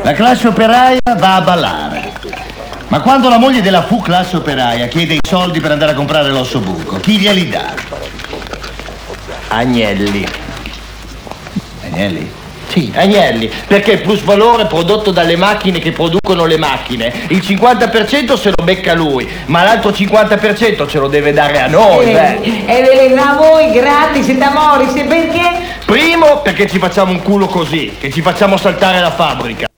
La classe operaia va a ballare. Ma quando la moglie della fu classe operaia chiede i soldi per andare a comprare l'ossobuco, chi glieli dà? Agnelli. Agnelli? Sì, Agnelli, perché il plusvalore prodotto dalle macchine che producono le macchine, il 50% se lo becca lui, ma l'altro 50% ce lo deve dare a noi, E ve le dà a voi gratis da Morris, perché? Primo, perché ci facciamo un culo così, che ci facciamo saltare la fabbrica.